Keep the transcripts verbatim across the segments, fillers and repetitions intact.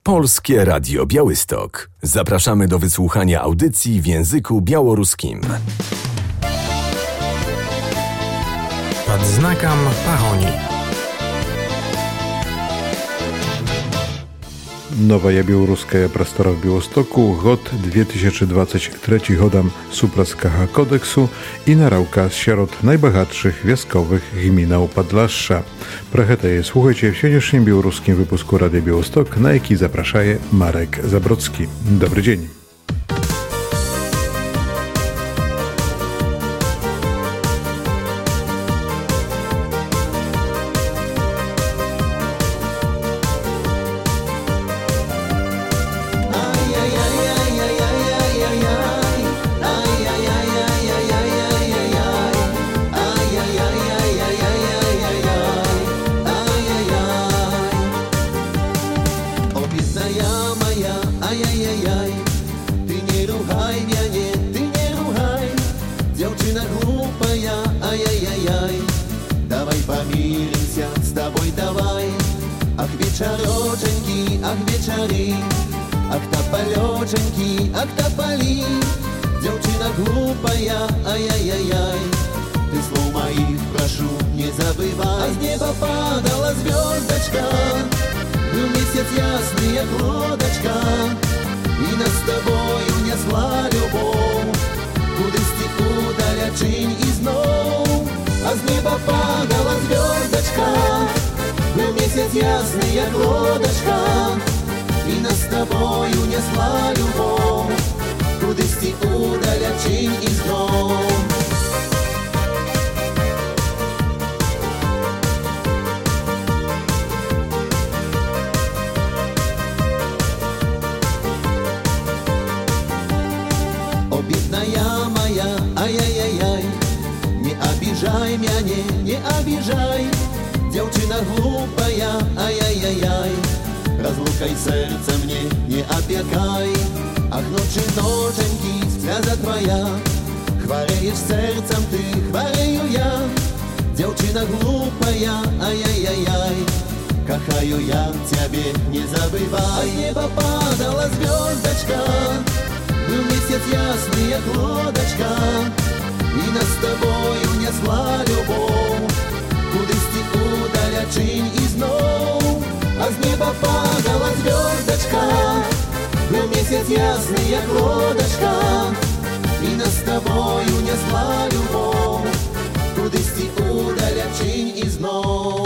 Polskie Radio Białystok. Zapraszamy do wysłuchania audycji w języku białoruskim. Pod znakом Paroni. Новая белорусская простора в Białostoku, год две тысячи двадцать третий годом Supraskiego kodeksu i narauka wśród najbogatszych wioskowych gminał Podlasza. Про гэта je słuchajcie w dzisiejszym białoruskim wypusku Radia Białystok, na jaki zapraszaje Marek Zabrocki. Dobry dzień. обижай меня, не обижай, девчина глупая, ай-яй-яй-яй. Разлукай сердце мне, не опекай, ах, ночи, ноченьки, слеза твоя. Хвареешь сердцем ты, хварею я, девчина глупая, ай-яй-яй-яй. Кахаю я тебе, не забывай. С неба падала звездочка, был месяц ясный, як лодочка, и нас с тобою несла любовь, кудись удалячинь и знов. А с неба падала звездочка, был месяц ясный, як лодочка, и нас с тобою несла любовь, кудись удалячинь и знов.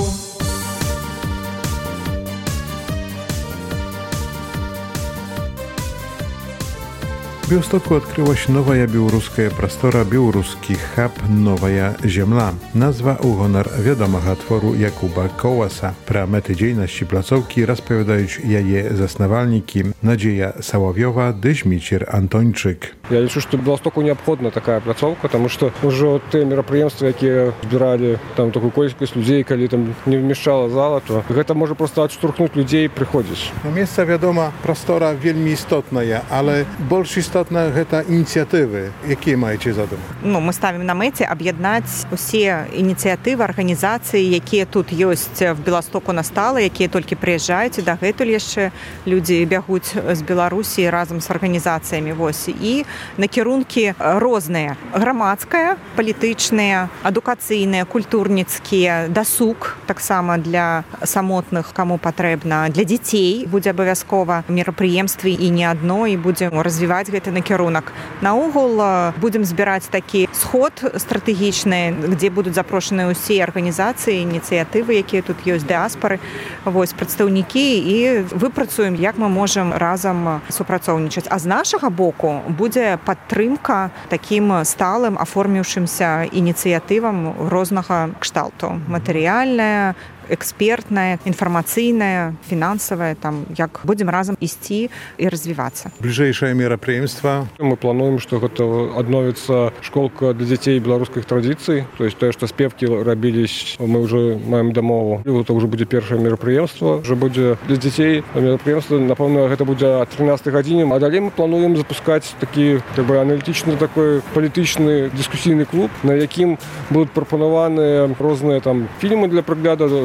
W Białymstoku odkryłaś nowa białoruska prostora, białoruski hub Nowa Ziemla. Nazwa u honor wiadomego tworu Jakuba Kołasa. Pra mety dziejności placówki rozpowiadają jej zasnowalniki Nadzieja Saławiowa, Dyźmicier Antończyk. Я лічу, што Беластоку неабходна такая пляцоўка, таму што ўжо тыя мерапрыемствы, якія збіралі там такую колькасць людзей, калі там не вмяшчала зала, то гэта можа проста адштурхнуць людзей прыходзіць. Месца, вядома, прастора вельмі істотная, але больш істотна гэта ініцыятывы, якія маеце задум. Ну, мы ставім на мэце аб'яднаць усе ініцыятывы, арганізацыі, якія тут ёсць в Беластоку настала, якія толькі прыязджаюць, і дагэтуль яшчэ людзі бягуць з Беларусі разам з арганізацыямі. Вось. І накірункі розныя. Грамадская, палітычныя, адукацыйныя, культурніцкія, дасуг таксама для самотных, каму патрэбна. Для дзяцей будзе абавязкова мерапрыемствы і не адно, і будзем развіваць гэты накірунак. Наогул будзем збіраць такі сход стратэгічны, дзе будуць запрошаныя ўсе арганізацыі, ініцыятывы, якія тут ёсць, дыаспары, вось, прадстаўнікі, і выпрацуем, як мы можам разам супрацоўнічаць. А з нашага боку будзе падтрымка такім сталым аформіўшымся ініцыятывам рознага кшталту. Матэрыяльная, экспертная, інфармацыйная, фінансавая, там, як будзем разам ісці і развівацца. Бліжэйшае мерапрыемства. Мы плануем, што гэта адновіцца школка для дзяцей беларускіх традыцый, то есть тое, што спевкі рабіліся, мы ўжо маем дамову. Гэта ўжо будзе першае мерапрыемства, ўжо будзе для дзяцей мерапрыемства, напэўна, гэта будзе о трынаццатай гадзіне, а далей мы плануем запускаць такі, так бы, аналітычны такой палітычны дыскусійны клуб, на якім будуць прапанаваныя розныя там фільмы для прагляду,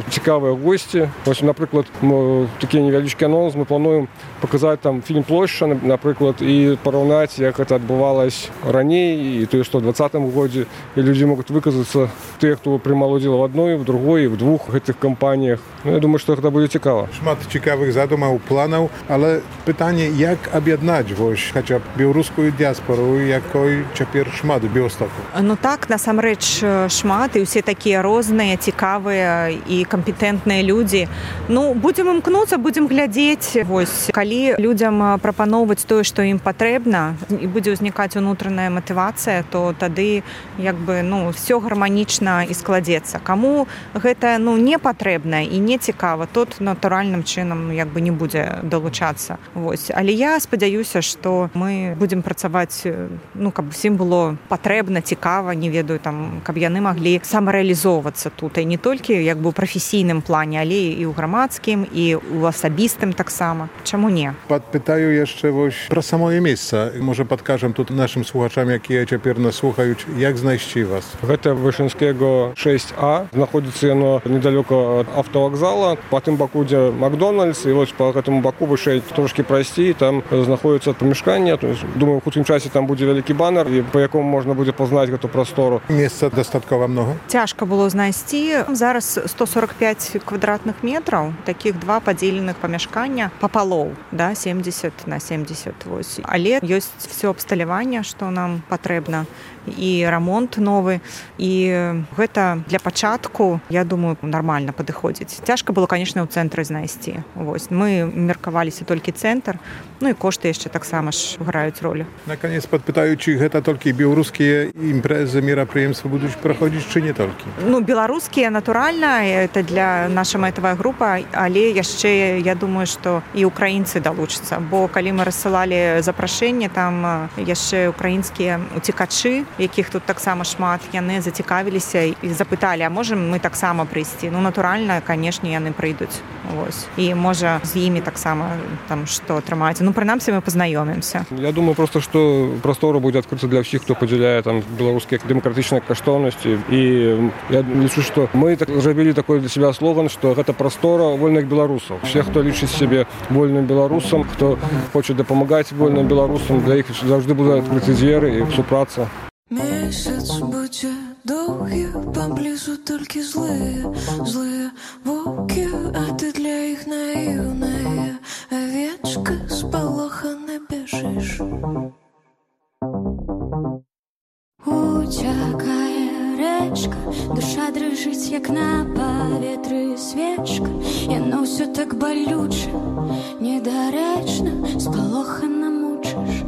цікавыя госці. Вось, напрыклад, такі невялічкі анонс, мы плануем паказаць там фільм «Плошча», напрыклад, і параўнаць, як гэта адбывалось раней, і тое, што ў двадцатым годзе, і людзі могуць выказацца, тыя, хто прымаў удзел в адной, в другой, в двух гэтых кампаніях. Ну, я думаю, што гэта будзе цікава. Шмат цікавых задумаў, планаў, але пытанне, як аб'яднаць вось хаця б беларускую дыяспору, якой цяпер шмат у Біластоку? Ну так, насамрэч шмат, і ўсе такія розныя, цікавыя і кампетэнтныя людзі. Ну, будзем імкнуцца, будзем глядзець. Вось, калі людзям прапаноўваць тое, што ім патрэбна, і будзе ўзнікаць унутраная матывацыя, то тады як бы, ну, все гарманічна і складзецца. Каму гэта, ну, не патрэбна і не цікава, тот натуральным чынам як бы не будзе далучацца. Вось. Але я спадзяюся, што мы будзем працаваць, ну, каб усім было патрэбна, цікава, не ведаю, там, каб яны маглі самарэалізоўвацца тут, і не толькі як бы ў прафесійным плане, але і ў грамадскім, і ў асабістым таксама. Чаму не? Падпытаю яшчэ вось пра самое месца. Можа, падкажам тут нашым слухачам, якія цяпер нас слухаюць, як знайсці вас? Гэта Вышынскага шэсць а. Знаходзіцца яно недалёка ад автавакзала. Па тым баку, дзе Макдональдс, і вось па гэтаму баку вышэй трошкі прайсці, там знаходзіцца памяшканне. Думаю, у хуткім часе там будзе вялікі банер, і па якому можна будзе пазнаць гэту прастору. Месца дастаткова многа? Цяжка было знайсці. Зараз сто сорок пять квадратных метраў, такіх два падзеленых памяшкання папалоў, да, семьдесят на семьдесят. Вось. Але ёсць все абсталяванне, што нам патрэбна, і рамонт новы, і гэта для пачатку, я думаю, нармальна падыходзіць. Цяжка было, конечно, ў цэнтры знайсці. Вось. Мы меркаваліся толькі цэнтр, ну і кошты яшчэ таксама ж граюць ролю. Наконец падпытаю, ці гэта толькі беларускія імпрэзы, мерапрыемствы будуць праходзіць, чи не толькі? Ну, беларускія, натуральна, это для наша мэтавая група, але яшчэ, я думаю, што і украінцы далучацца, бо калі мы рассылалі запрашэнне, там яшчэ украінскія уцекачы, якіх тут таксама шмат, яны зацікавіліся і запыталі, а можам мы таксама прыйсці? Ну, натуральна, канешне, яны прыйдуць. Вось. І можа з імі таксама там што атрымаць. Ну, прынамсі, мы пазнаёмімся. Я думаю просто, што прастора будзе адкрыта для ўсіх, хто падзяляе там беларускія дэмакратычныя каштоўнасці. І я лічу, што мы так зрабілі такой для себя слоган, што гэта прастора вольных беларусаў. Все, хто лічыць сябе вольным беларусам, хто хоча дапамагаць вольным беларусам, для іх заўжды будуць адкрыты дзверы і супраца. Месяц будзе доўгі, паблізу толькі злыя, злыя воўкі, а ты для іх наіўная авечка, спалохана бяжыш. Уцякае рэчка, душа дрыжыць, як на паветры свечка, яно ўсё так балюча, недарэчна, спалохана мучыш.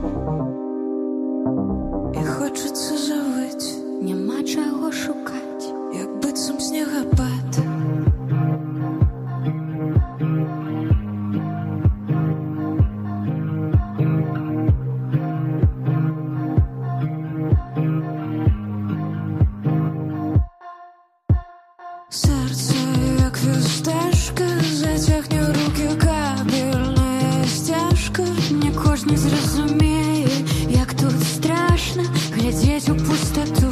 І хочацца завыць, няма чаго шукаць, як быццам снегапад. Сэрца, як вёстачка, зацягне рукі кабельная сцяжка. Не кожны зразумее, як тут страшна глядзець у пустату.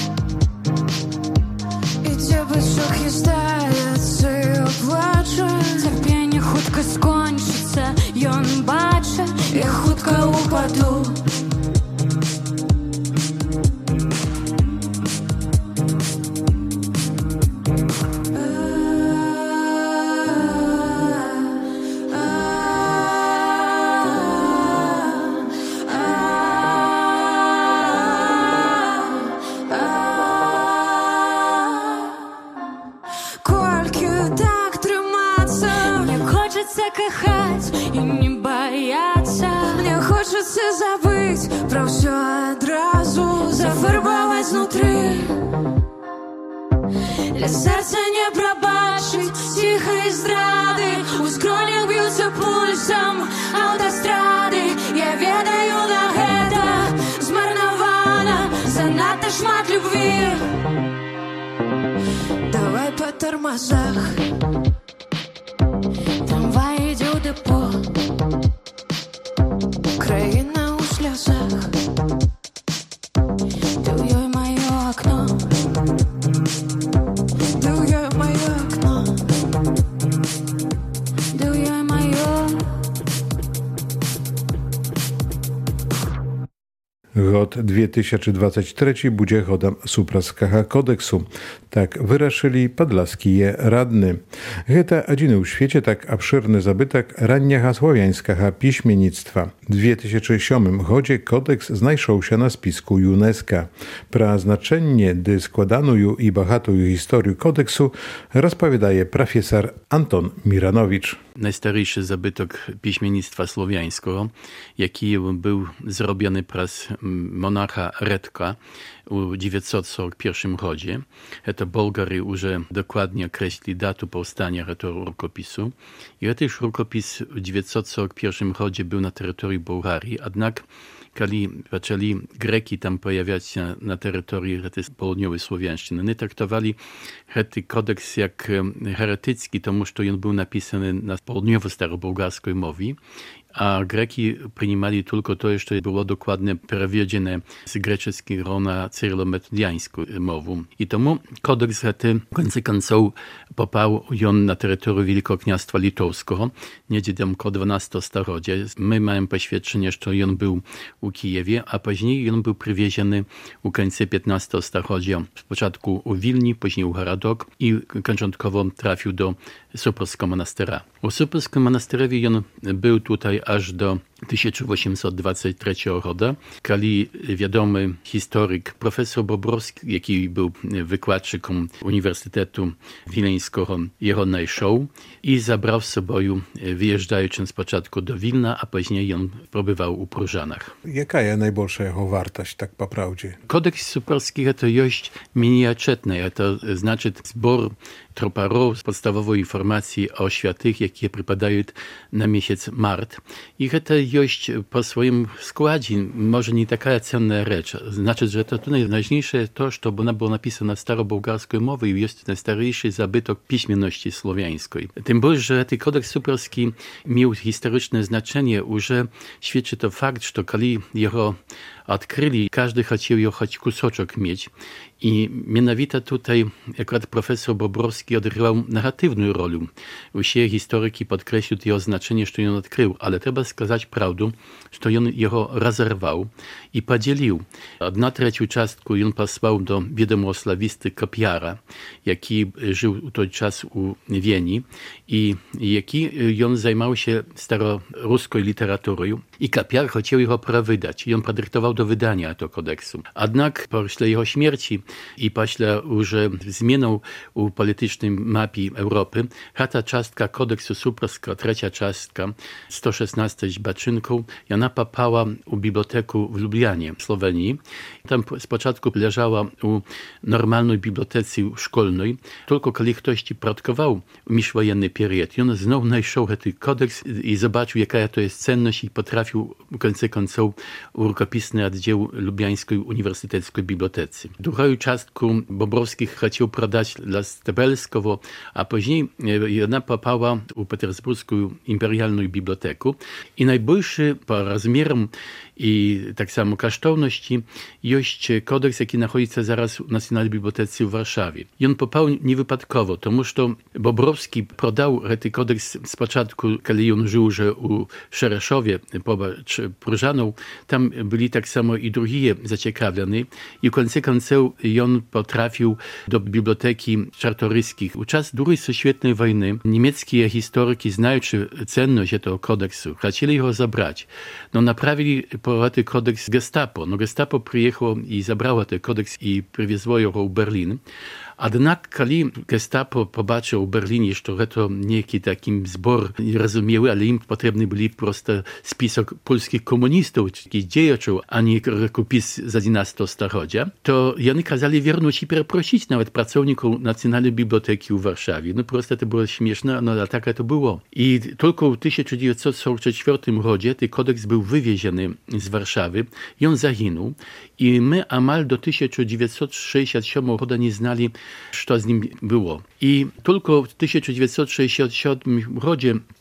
І дзе бычок хістаецца і плача, цярпенне хутка скончыцца, ён бача, і хутка упаду. Кахаць і не баяцца, мне хочацца забыць пра ўсё адразу, зафарбаваць знутры. Для сэрца не прабачыць ціхай здрады, у скронях б'юцца пульсам аўтастрады. Я ведаю, на гэта змарнавана занадта шмат любві. Давай па тармазах, трамвай ідзе ў дэпо, краіна ў слязах, ты ў ёй маё акно, ты ў ёй маё акно. Gод dwie tysiące dwudziesty trzeci będzie godem supraskaha kodeksu. Tak wyraszyli podlaskie radny. Heta jedyny w świecie tak obszerny zabytek ranniego słowiańskiego piśmiennictwa. W dwie tysiące siódmym godzie kodeks znajszał się na spisku UNESCO. Pra znaczenie, gdy składaną i bogatą historię kodeksu rozpowiadaje profesor Anton Miranowicz. Najstarszy zabytek piśmiennictwa słowiańskiego, jaki był zrobiony przez monacha Redka w dziewięćset czterdziestym pierwszym godzie. To Bułgary już dokładnie określili datę powstania tego rukopisu. I ten rukopis w dziewięćset czterdziestym pierwszym godzie był na terytorium Bułgarii, jednak kiedy zaczęli Greki tam pojawiać się na terytorium południowej Słowiańszczyzny, nie traktowali ten kodeks jak heretycki, to że on był napisany na południowo-starobułgarskiej mowie, a Greki przyjmowali tylko to, co było dokładnie przewiedzione z greckiego na cyrylo-metodiańską mowę. I tomu kodeks ten w końcu końców popał on na terytorium Wielkiego Kniastwa Litowskiego, niedzie tam koło dwunastego stulecia. My mamy poświadczenie, że on był w Kijewie, a później on był przywieziony w końcu piętnastego stulecia. Z początku w Wilni, później w Haradok i kończątkowo trafił do Suprskiego monastera. W Suprskim monasterowie on był tutaj aż do tysiąc osiemset dwudziestego trzeciego roku, kiedy wiadomy historyk profesor Bobrowski, jaki był wykładczykiem Uniwersytetu Wileńskiego, jego znalazł i zabrał z sobą, wyjeżdżając z początku do Wilna, a później on przebywał u Próżanach. Jaka jest największa jego wartość, tak po prawdzie? Kodeks Suprski to jest miniaczetny, to znaczy zbór troparów z podstawowej informacji o świętych, jakie przypadają na miesiąc mart. I to jest po swoim składzie może nie taka cenna rzecz. Znaczy, że to tu najważniejsze to, że ona była napisana starobułgarskiej mowie i jest najstarszy zabytek piśmienności słowiańskiej. Tym bardziej, że ten kodeks Suprski miał historyczne znaczenie, że świadczy to fakt, że kiedy jego odkryli, każdy chciał ją choć kusoczek mieć. I mianowicie tutaj akurat profesor Bobrowski odgrywał negatywną rolę. Wszystkie historyki podkreślił jego znaczenie, że on odkrył, ale trzeba skazać prawdę, że on jego rozerwał i podzielił. Одна trzecią частку on posłał do wiadomoslawisty Kopiara, jaki żył w ten czas u Wieni i jaki on zajmował się staroruską literaturą i Kopiar chciał jego wydać i on podyktował do wydania tego kodeksu. Jednak po jego śmierci i после уже zmianą u politycznej mapie Europy, ta czastka kodeksu Suprskiego, trzecia czastka, sto szesnaście baczynków, i ona popała u biblioteku w Lublianie, w Słowenii. Tam z początku leżała u normalnej bibliotece szkolnej, tylko kiedy ktoś ci protkował w międzywojenny period, i on znowu znalazł ten kodeks i zobaczył, jaka to jest cenność i potrafił w końcu końców u rukopisny oddział Lubiańskiej Uniwersyteckiej Bibliotece. Drugą czastku Bobrowski chciał prodać dla Stebelskowo, a później ona popała u Petersburską Imperialną Bibliotekę i najbliższy po rozmiarom i tak samo kosztowności jest kodeks, jaki znajduje się zaraz w Nacjonalnej Bibliotece w Warszawie. I on popał niewypadkowo, тому że Bobrowski prodał ten kodeks z początku, kiedy on żył że u Szereszowie, pobacz Próżanów, tam byli tak samo i drugie zaciekawieni i w końcu końców on potrafił do biblioteki czartoryskich. W czas drugiej świetnej wojny niemieckie historyki, znając cenność tego kodeksu, chcieli go zabrać. No naprawili po ten kodeks Gestapo. No Gestapo przyjechało i zabrało ten kodeks i przywiezło go w Berlin. Jednak kiedy Gestapo pobaczył w Berlinie, że to niejaki taki zbor nie rozumiały, ale im potrzebny byli prosto spisok polskich komunistów, jakichś działaczy, a nie rukopis z jedenastego stulecia, to oni kazali wierność i przeprosić nawet pracowników Nacjonalnej Biblioteki w Warszawie. No prosto to było śmieszne, no ale tak to było. I tylko w tysiąc dziewięćset czterdziestym czwartym roku ten kodeks był wywieziony z Warszawy i on zaginął. I my amal do tysiąc dziewięćset sześćdziesiątego siódmego roku nie znali, co z nim było. I tylko w tysiąc dziewięćset sześćdziesiątym siódmym roku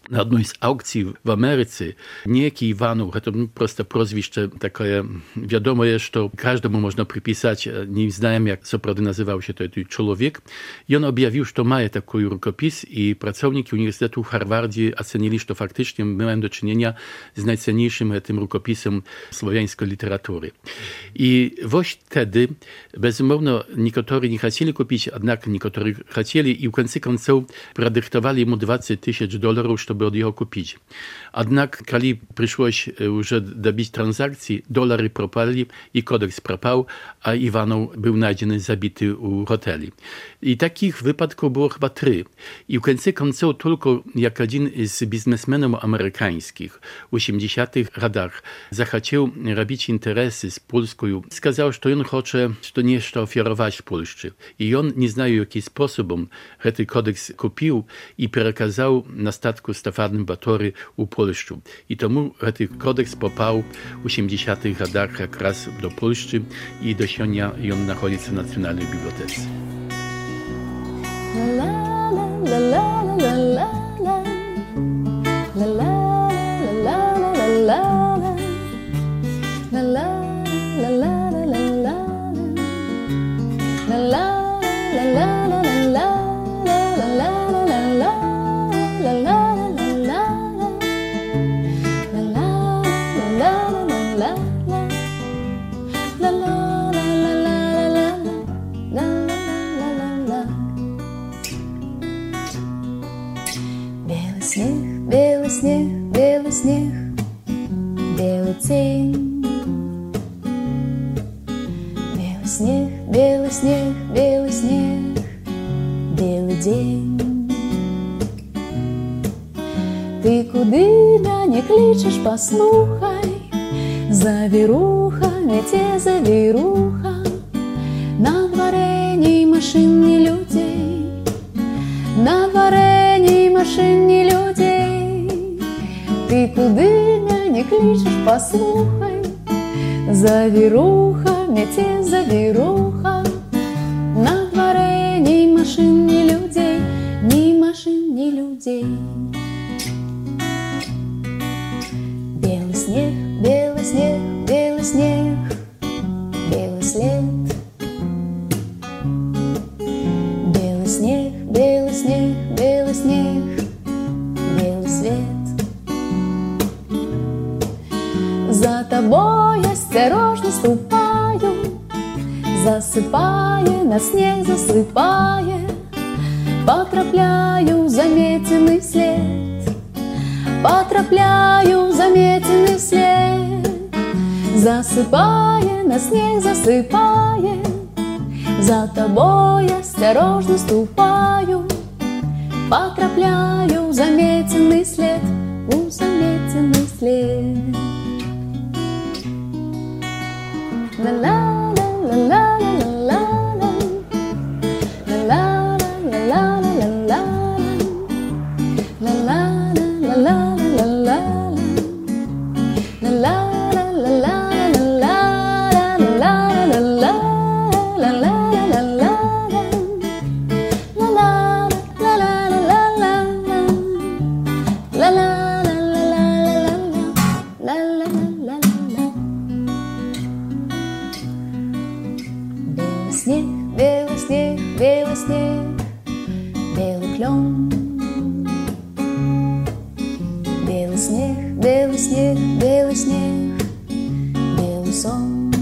na одной z aukcji w Ameryce niejaki Iwanów, to proste prozwieszcze takie wiadomo jest, że każdemu można przypisać, nie znam jak co prawda nazywał się ten człowiek. I on objawił, że ma taki rukopis i pracownicy Uniwersytetu w Harvardzie ocenili, że faktycznie miałem do czynienia z najcenniejszym tym rukopisem słowiańskiej literatury. I właśnie wtedy, bezumowno, niektórzy nie chcieli kupić, jednak niektórzy chcieli i w końcu końców predyktowali mu dwadzieścia tysięcy dolarów, żeby od jego kupić. Jednak, kiedy przyszłość już dobić transakcji, dolary propali i kodeks propał, a Iwanow był znaleziony zabity u hotelu. I takich wypadków było chyba trzy. I w końcu końców tylko jak jeden z biznesmenów amerykańskich w osiemdziesiątych latach zachciał robić interesy z Polską, skazał, że on chce to nešto ofiarować Polsce. I on nie znał, jaki sposobem ten kodeks kupił i przekazał na statku Stefanem Batory u Polsce. I tomu ten kodeks popał w osiemdziesiątych latach jak raz do Polski i do sienia i on znajduje się w Nacjonalnej Bibliotece. La la la la la la la la la la la la la la la la Белый снег, белый снег, белый тень. Белый снег, белый снег, белый снег, белый день. Ты куды меня не кличешь, послухай, завируха, мете завируха, на дворе ни машин, ни людей, на дворе ни машин, ни людей. Ты куды меня не кличешь, послухай, завируха, мете завируха, на дворе ни машин, ни людей, ни машин, ни людей. Белый снег, белый снег, белый снег, белый след. Белый снег, белый снег, белый снег, белый свет. За тобой осторожно ступаю, засыпая, на снег засыпая, потрапляю в заметенный след, потрапляю в заметенный след. Засыпая, на снег засыпая, за тобой осторожно ступаю, потрапляю в заметенный след, в заметенный след. La la la la la la la la la la la la la la la la la la снег, белый снег, белый снег, белый клен. Белый снег, белый снег, белый снег, белый сон.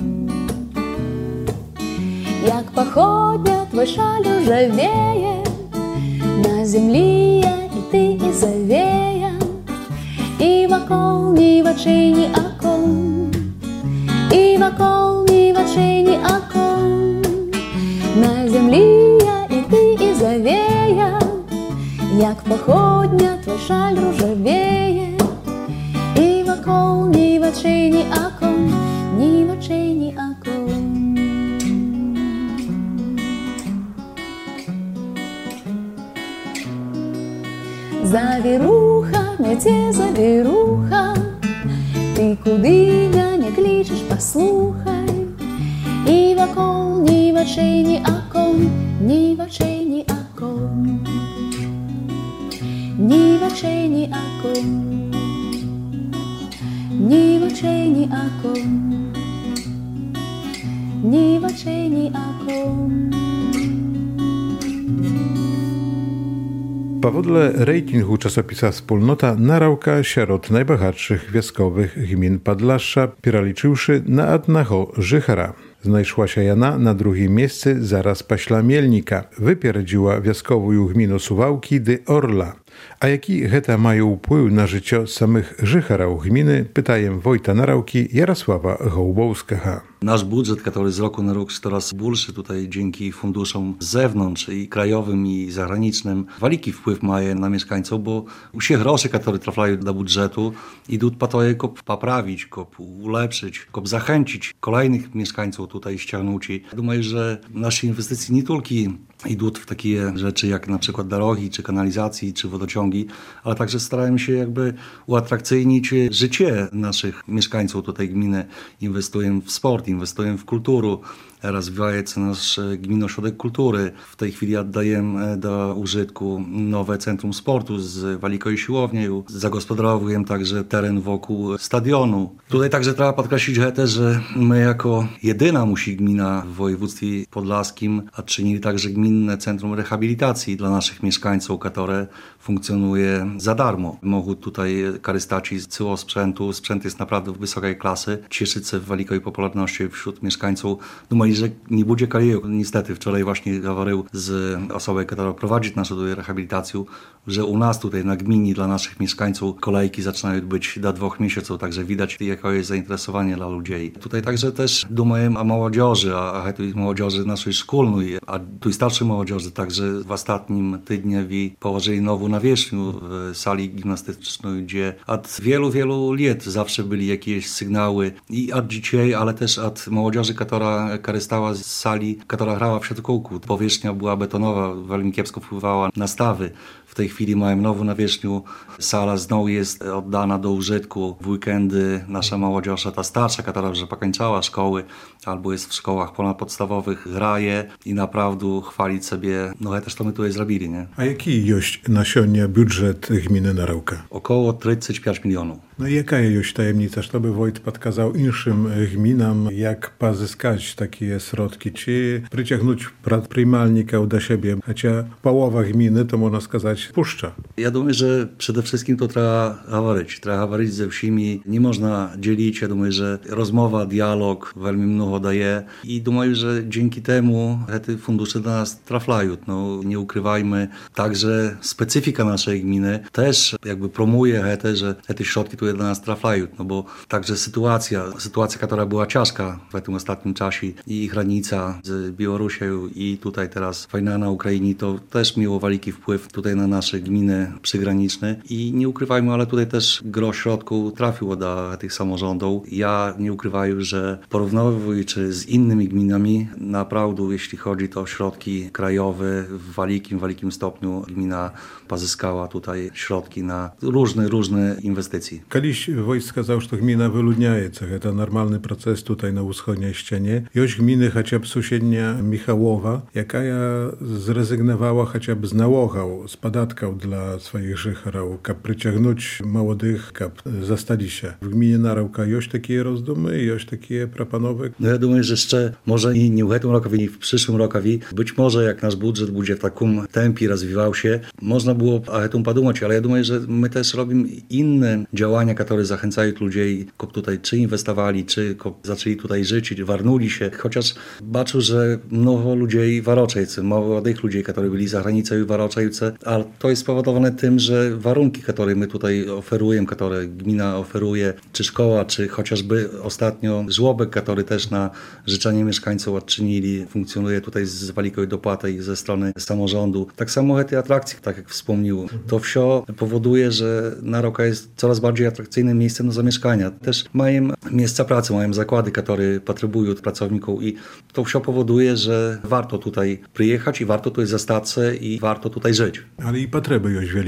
Як походня твой шаль ржавеє, на землі я і ти, і завея, і вокол ні очей, ні окон, і вокол ні очей, ні окон. На землі я і ти, і завея, як походня твой шаль ржавеє, і вокол ні очей, ні окон, ні очей, ні окон. Завируха, мете завируха, ты куди меня не кличешь, послухай, і вокол ні очей, ні окон, ні очей, ні окон. Ні в очей, ні око, ні в очей, ні око, ні в очей, ні око. Powodle ratingu czasopisa Wspólnota narałka sierot najbogatszych wioskowych gmin Podlasza przeliczywszy na adnacho Żychara. Znajszła się Jana na drugim miejscu zaraz paśla Mielnika. Wypierdziła wioskową gminę Suwałki dy Orla. A jaki heta mają wpływ na życie samych Życharów gminy, pytajem Wojta Narałki Jarosława Hołbowskiego. Nasz budżet, który z roku na rok jest coraz większy, tutaj dzięki funduszom z zewnątrz i krajowym i zagranicznym, wielki wpływ ma na mieszkańców, bo wszystkie grosze, które trafiają do budżetu, idą po to, żeby poprawić, kop ulepszyć, kop zachęcić kolejnych mieszkańców tutaj ściągnąć. Думаю, że nasze inwestycje nie tylko idą w takie rzeczy jak na przykład drogi, czy kanalizacji, czy wodociągi, ale także staramy się jakby uatrakcyjnić życie naszych mieszkańców tutaj gminy. Inwestujemy w sport, inwestujemy w kulturę, rozwija się nasz gminno-ośrodek kultury. W tej chwili oddajemy do użytku nowe centrum sportu z wielką siłownią. Zagospodarowujemy także teren wokół stadionu. Tutaj także trzeba podkreślić, że my jako jedyna musi gmina w województwie podlaskim odczynili także gminne centrum rehabilitacji dla naszych mieszkańców, które funkcjonuje za darmo. Mogą tutaj korzystać z całego sprzętu. Sprzęt jest naprawdę wysokiej klasy. Cieszy się wielką popularnością wśród mieszkańców. Думаю, że nie będzie kolejek. Niestety wczoraj właśnie говорил z osobą, która prowadzi naszą rehabilitację, że u nas tutaj na gminie dla naszych mieszkańców kolejki zaczynają być do dwóch miesięcy, także widać jakie jest zainteresowanie dla ludzi. Tutaj także też думаем o młodzieży, a tej młodzieży naszej szkolnej, a tej starszej młodzieży, także w ostatnim tygodniu położyli nową nawierzchnię w sali gimnastycznej, gdzie od wielu, wielu lat zawsze byli jakieś sygnały i od dzisiaj, ale też od młodzieży, która korzystała z sali, która grała w siatkówkę. Powierzchnia była betonowa, bardzo kiepsko wpływała na stawy. W tej chwili mają nową nawierzchnię. Sala znowu jest oddana do użytku. W weekendy nasza młodzież, ta starsza, która już pokończyła szkoły albo jest w szkołach ponadpodstawowych, graje i naprawdę chwalić sobie, no też to my tutaj zrobili, nie? A jaki jest na sionie budżet gminy Narałka? Około trzydzieści pięć milionów. No i jaka jest tajemnica, żeby Wojt podkazał innym gminam, jak pozyskać takie środki? Czy przyciągnąć przedpryjmalników do siebie? Chociaż połowa gminy, to można сказać, puszcza. Ja думаю, że przede wszystkim to trzeba говорить. Trzeba говорить ze wsimi. Nie można dzielić. Ja думаю, że rozmowa, dialog bardzo mnogo daje. I думаю, że dzięki temu te fundusze do nas trafiają. No, nie ukrywajmy. Także specyfika naszej gminy też jakby promuje te, że te środki tu do nas trafiają. No bo także sytuacja, sytuacja, która była ciężka w tym ostatnim czasie i granica z Białorusią i tutaj teraz wojna na Ukrainie, to też miało wielki wpływ tutaj na nasze gminy przygraniczne i nie ukrywajmy, ale tutaj też gro środków trafiło do tych samorządów. Ja nie ukrywam, że porównując z innymi gminami, naprawdę jeśli chodzi o środki krajowe, w wielkim, wielkim stopniu gmina pozyskała tutaj środki na różne, różne inwestycje. Kiedyś Wojt сказał, że gmina wyludniaje, to normalny proces tutaj na wschodniej ścianie. Joś gminy, chociaż sąsiednia Michałowa, jaka zrezygnowała chociaż z nałogał, z podatków dla swoich Życharów, kap przyciągnąć młodych, kap zastali się. W gminie Narałka joś takie rozdumy, joś takie propanowe? No ja думаю, że jeszcze może i nie w tym roku, i w przyszłym roku, być może jak nasz budżet będzie w takim tempie rozwijał się, można było o tym podumać, ale ja думаю, że my też robimy inne działania, które zachęcają ludzi, kop tutaj czy inwestowali, czy kop zaczęli tutaj żyć, warnuli się, chociaż baczą, że mnogo ludzi waroczajcy, młodych ludzi, którzy byli za granicą i waroczajcy, ale to jest spowodowane tym, że warunki, które my tutaj oferujemy, które gmina oferuje, czy szkoła, czy chociażby ostatnio żłobek, który też na życzenie mieszkańców odczynili, funkcjonuje tutaj z wielką dopłatą ze strony samorządu. Tak samo te atrakcje, tak jak wspomniał, to wszystko powoduje, że Narałka jest coraz bardziej atrakcyjnym miejscem do zamieszkania. Też mają miejsca pracy, mają zakłady, które potrzebują pracowników i to wszystko powoduje, że warto tutaj przyjechać i warto tutaj zostać i warto tutaj żyć. Ale i potrzeby już wielkie.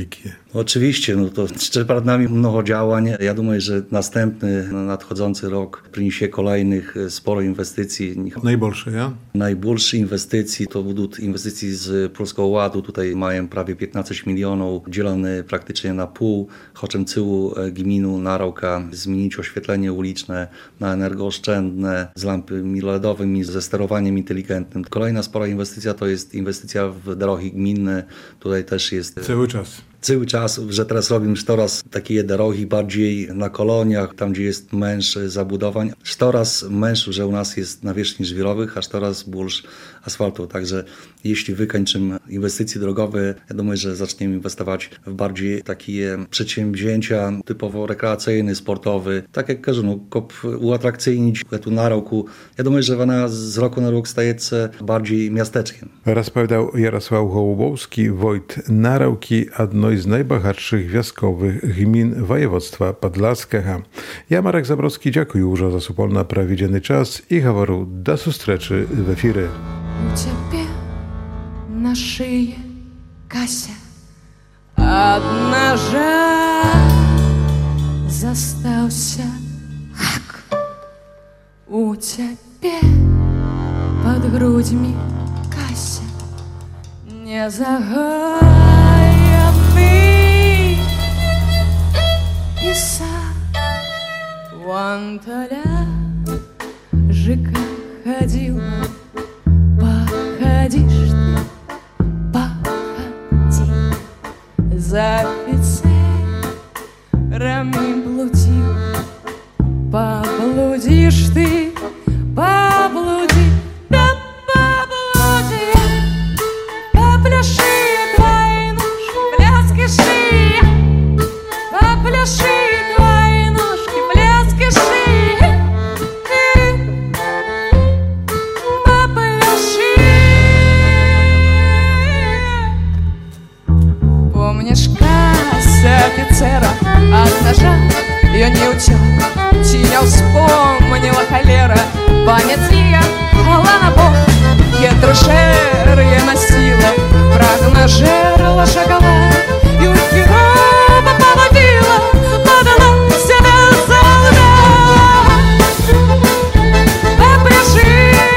Oczywiście, no to jeszcze przed nami mnogo działań. Ja думаю, że następny, nadchodzący rok przyniesie kolejnych sporo inwestycji. Najbolsze, ja? Najbolsze inwestycji to będą inwestycje z Polskiego Ładu. Tutaj mają prawie piętnaście milionów, dzielone praktycznie na pół. Chcemy całą gminu Narawka zmienić oświetlenie uliczne na energooszczędne, z lampami LEDowymi, ze sterowaniem inteligentnym. Kolejna spora inwestycja to jest inwestycja w drogi gminne. Tutaj też jest... Cały czas. Cały czas, że teraz robimy coraz takie drogi bardziej na koloniach, tam gdzie jest męż zabudowań. Coraz męż, że u nas jest nawierzchni żwirowych, aż coraz больше asfaltu. Także jeśli wykończymy inwestycje drogowe, ja думаю, że zaczniemy inwestować w bardziej takie przedsięwzięcia typowo rekreacyjne, sportowe. Tak jak każę, no, kop uatrakcyjnić tu Narawku. Ja думаю, że ona z roku na rok staje się bardziej miasteczkiem. Rozpowiadał Jarosław Hołubowski, wójt Narawki, jednej z najbogatszych wioskowych gmin województwa podlaskiego. Ja, Marek Zabrowski, dziękuję już za supolna prawiedziony czas i говорю do zustreczy w efiry. У тебя на шее, Кася, от ножа застался хак. У тебя под грудьми, Кася, не загоенный писак. Вон толя Жика ходила. Походишь ты, походи, за офицерами блудил. Поблудишь ты, поблуди, да поблуди. Попляши твои ножки, пляскиши. Попляши твои ножки, пляскиши. Офицера от ножа ее не учил. Тебя вспомнила холера. Память я хала на бок. Етрушер я носила. Прагна жерла шоколад. И у хироба поводила. Подала себя солдат. Попляши.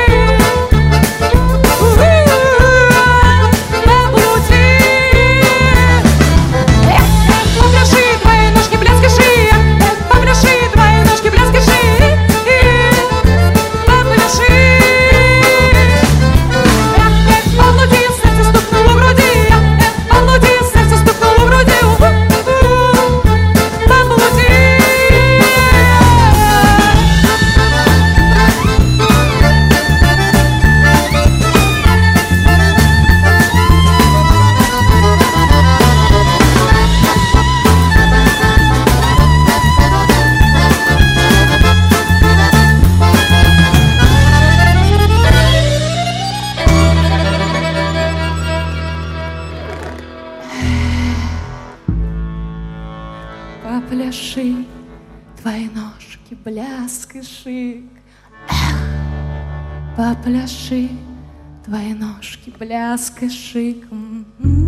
Попляши, твои ножки, бляск и шик. Эх, попляши, твои ножки, бляск и шик.